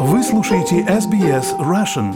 Вы слушаете SBS Russian.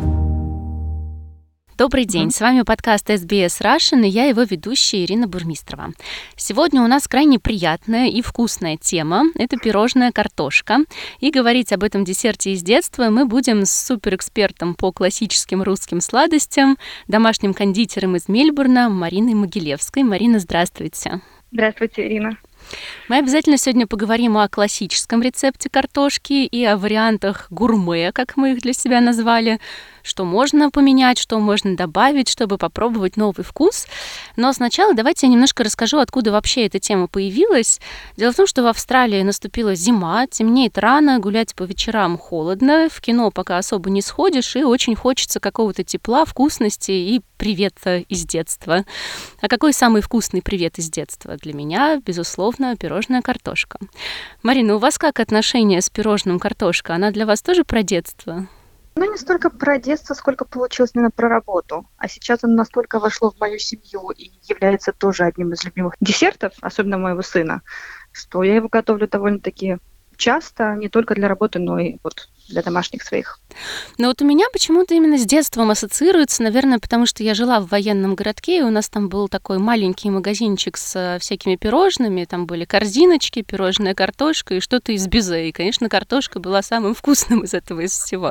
Добрый день, с вами подкаст SBS Russian, и я его ведущая Ирина Бурмистрова. Сегодня у нас крайне приятная и вкусная тема – это пирожная картошка. И говорить об этом десерте из детства мы будем с суперэкспертом по классическим русским сладостям, домашним кондитером из Мельбурна Мариной Могилевской. Марина, здравствуйте. Здравствуйте, Ирина. Мы обязательно сегодня поговорим о классическом рецепте картошки и о вариантах гурме, как мы их для себя назвали, что можно поменять, что можно добавить, чтобы попробовать новый вкус. Но сначала давайте я немножко расскажу, откуда вообще эта тема появилась. Дело в том, что в Австралии наступила зима, темнеет рано, гулять по вечерам холодно, в кино пока особо не сходишь, и очень хочется какого-то тепла, вкусности и привета из детства. А какой самый вкусный привет из детства? Для меня, безусловно, пирожная картошка. Марина, у вас как отношение с пирожным картошка? Она для вас тоже про детство? Не столько про детство, сколько получилось именно про работу. А сейчас оно настолько вошло в мою семью и является тоже одним из любимых десертов, особенно моего сына, что я его готовлю довольно-таки часто, не только для работы, но и для домашних своих. Но у меня почему-то именно с детством ассоциируется, наверное, потому что я жила в военном городке, и у нас там был такой маленький магазинчик с всякими пирожными, там были корзиночки, пирожная картошка и что-то из безе. И, конечно, картошка была самым вкусным из этого, из всего.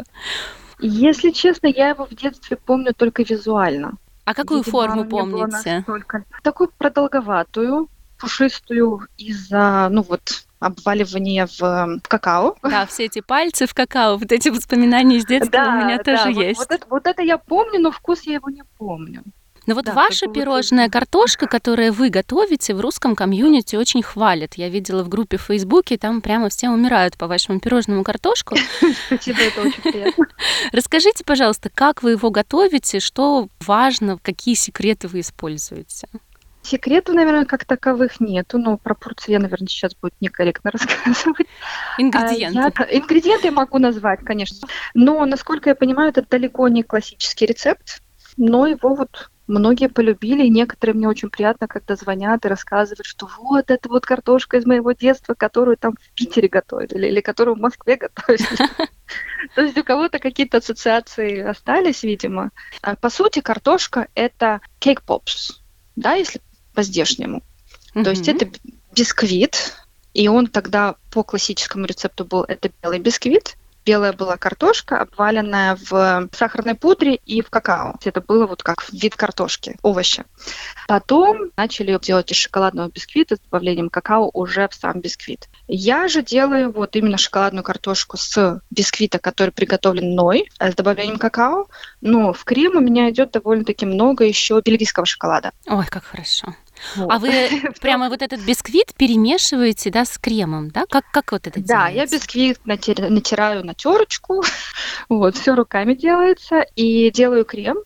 Если честно, я его в детстве помню только визуально. А какую форму помните? Такую продолговатую, пушистую из-за, обваливания в какао. Да, все эти пальцы в какао, вот эти воспоминания из детства у меня тоже есть. Вот это я помню, но вкус я его не помню. Но ваша пирожная картошка, которую вы готовите, в русском комьюнити очень хвалят. Я видела в группе в Фейсбуке, там прямо все умирают по вашему пирожному картошку. Спасибо, это очень приятно. Расскажите, пожалуйста, как вы его готовите, что важно, какие секреты вы используете? Секретов, наверное, как таковых нету, но про порции я, наверное, сейчас будет некорректно рассказывать. Ингредиенты. Ингредиенты я могу назвать, конечно. Но, насколько я понимаю, это далеко не классический рецепт, но его многие полюбили, и некоторые мне очень приятно, когда звонят и рассказывают, что вот это картошка из моего детства, которую там в Питере готовили или которую в Москве готовили. То есть у кого-то какие-то ассоциации остались, видимо. По сути, картошка — это cake pops, да, если по-здешнему. То есть это бисквит, и он тогда по классическому рецепту был это белый бисквит. Белая была картошка, обваленная в сахарной пудре и в какао. Это было как вид картошки, овощи. Потом начали делать из шоколадного бисквита с добавлением какао уже в сам бисквит. Я же делаю именно шоколадную картошку с бисквита, который приготовлен мной, с добавлением какао. Но в крем у меня идет довольно-таки много еще бельгийского шоколада. Ой, как хорошо. А вы прямо этот бисквит перемешиваете, да, с кремом, да? Как это делается? Да, я бисквит натираю на терочку, все руками делается, и делаю крем.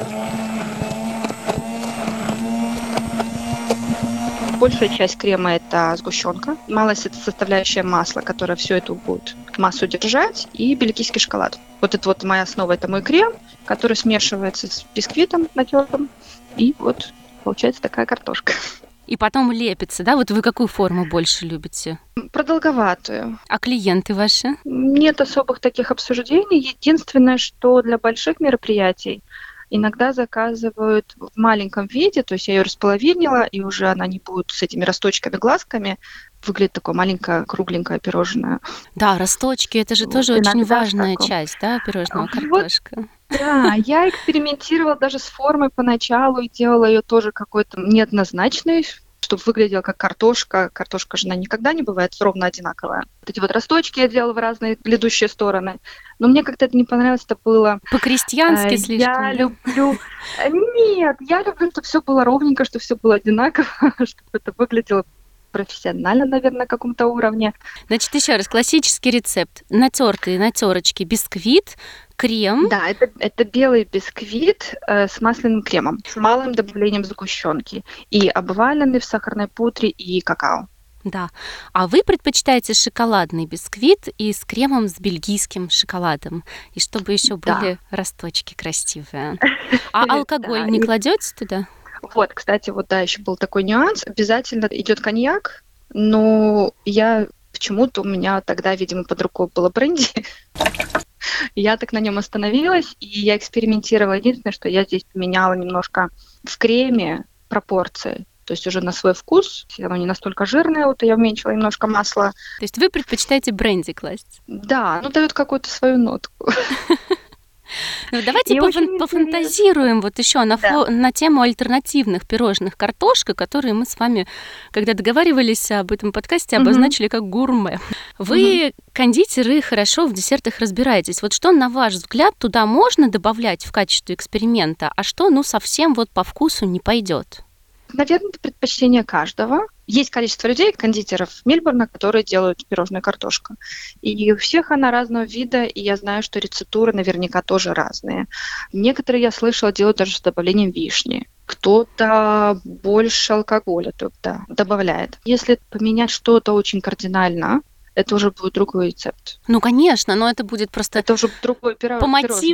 Большая часть крема – это сгущенка, малая составляющая масла, которая всю эту будет массу держать, и бельгийский шоколад. Это моя основа, это мой крем, который смешивается с бисквитом натертым, и получается такая картошка. И потом лепится, да? Вы какую форму больше любите? Продолговатую. А клиенты ваши? Нет особых таких обсуждений. Единственное, что для больших мероприятий иногда заказывают в маленьком виде, то есть я ее располовинила, и уже она не будет с этими росточками, глазками. Выглядит такое маленькое, кругленькое пирожное. Да, росточки, это же тоже очень важная часть, да, пирожного картошка. Да, я экспериментировала даже с формой поначалу и делала ее тоже какой-то неоднозначной, чтобы выглядела как картошка. Картошка же она никогда не бывает ровно одинаковая. Эти росточки я делала в разные ведущие стороны. Но мне как-то это не понравилось, это было... По-крестьянски слишком. Я люблю... Нет, я люблю, чтобы все было ровненько, чтобы все было одинаково, чтобы это выглядело профессионально, наверное, на каком-то уровне. Значит, еще раз, классический рецепт. Натертый на терочке бисквит, крем. Да, это белый бисквит с масляным кремом, с малым добавлением сгущенки и обваленный в сахарной пудре и какао. Да. А вы предпочитаете шоколадный бисквит и с кремом с бельгийским шоколадом, и чтобы еще были росточки красивые. А алкоголь не кладете туда? Кстати, еще был такой нюанс. Обязательно идет коньяк, но почему-то у меня тогда, видимо, под рукой было бренди. Я так на нем остановилась, и я экспериментировала. Единственное, что я здесь поменяла немножко в креме пропорции. То есть уже на свой вкус, оно не настолько жирное, вот я уменьшила немножко масла. То есть вы предпочитаете бренди класть? Да, ну дает какую-то свою нотку. Ну, давайте И очень пофантазируем вот еще Да. на тему альтернативных пирожных картошка, которые мы с вами, когда договаривались об этом подкасте, Мгм. обозначили как гурме. Вы, кондитеры, хорошо в десертах разбираетесь. Вот что, на ваш взгляд, туда можно добавлять в качестве эксперимента, а что, ну, совсем вот по вкусу не пойдет? Наверное, это предпочтение каждого. Есть количество людей, кондитеров Мельбурна, которые делают пирожную картошку. И у всех она разного вида, и я знаю, что рецептуры наверняка тоже разные. Некоторые, я слышала, делают даже с добавлением вишни. Кто-то больше алкоголя туда добавляет. Если поменять что-то очень кардинально, это уже будет другой рецепт. Ну, конечно, но это будет просто Это уже другой по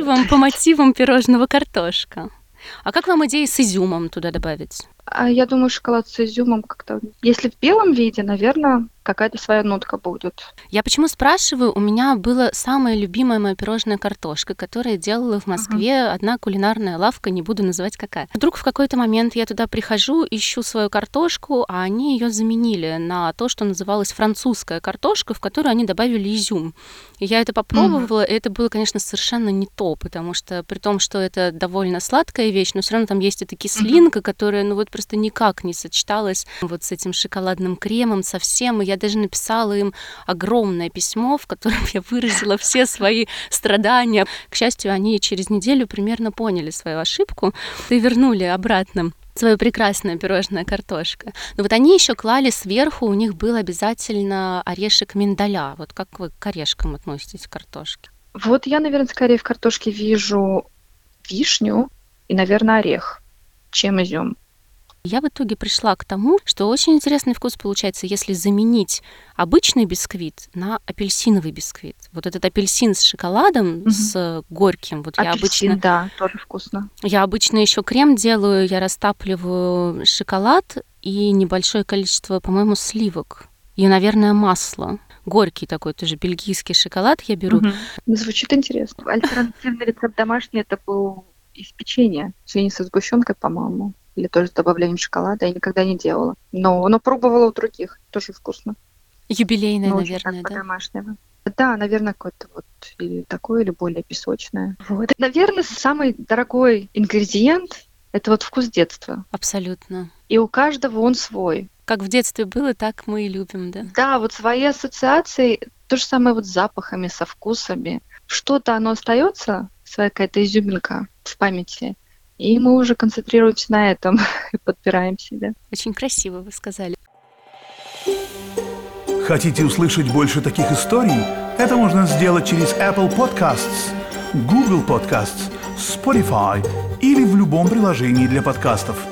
мотивам пирожного картошка. А как вам идея с изюмом туда добавить? А я думаю, шоколад с изюмом как-то... Если в белом виде, наверное, какая-то своя нотка будет. Я почему спрашиваю? У меня было самое любимое мое пирожное картошка, которое делала в Москве одна кулинарная лавка, не буду называть какая. Вдруг в какой-то момент я туда прихожу, ищу свою картошку, а они ее заменили на то, что называлось французская картошка, в которую они добавили изюм. И я это попробовала, и это было, конечно, совершенно не то, потому что при том, что это довольно сладкая вещь, но все равно там есть эта кислинка, которая, ну вот просто никак не сочеталась вот с этим шоколадным кремом совсем. И я даже написала им огромное письмо, в котором я выразила все свои страдания. К счастью, они через неделю примерно поняли свою ошибку и вернули обратно свое прекрасное пирожное картошка. Но вот они еще клали сверху, у них был обязательно орешек миндаля. Вот как вы к орешкам относитесь к картошке? Вот я, наверное, скорее в картошке вижу вишню и, наверное, орех, чем изюм. Я в итоге пришла к тому, что очень интересный вкус получается, если заменить обычный бисквит на апельсиновый бисквит. Вот этот апельсин с шоколадом, с горьким. Вот Апельсин, да, тоже вкусно. я обычно еще крем делаю, я растапливаю шоколад и небольшое количество, по-моему, сливок. И, наверное, масло. Горький такой тоже бельгийский шоколад я беру. Звучит интересно. Альтернативный рецепт домашний это был из печенья. Печенье со сгущенкой, по-моему. Или тоже с добавлением шоколада. Я никогда не делала. Но пробовала у других. Тоже вкусно. Юбилейное, Но очень наверное, так да? по-домашнему. Да, наверное, какое-то вот или такое, или более песочное. Вот. Наверное, самый дорогой ингредиент – это вот вкус детства. Абсолютно. И у каждого он свой. Как в детстве было, так мы и любим, да? Да, вот свои ассоциации, то же самое вот с запахами, со вкусами. Что-то оно остается, своя какая-то изюминка в памяти, и мы уже концентрируемся на этом и подбираем себя. Очень красиво вы сказали. Хотите услышать больше таких историй? Это можно сделать через Apple Podcasts, Google Podcasts, Spotify или в любом приложении для подкастов.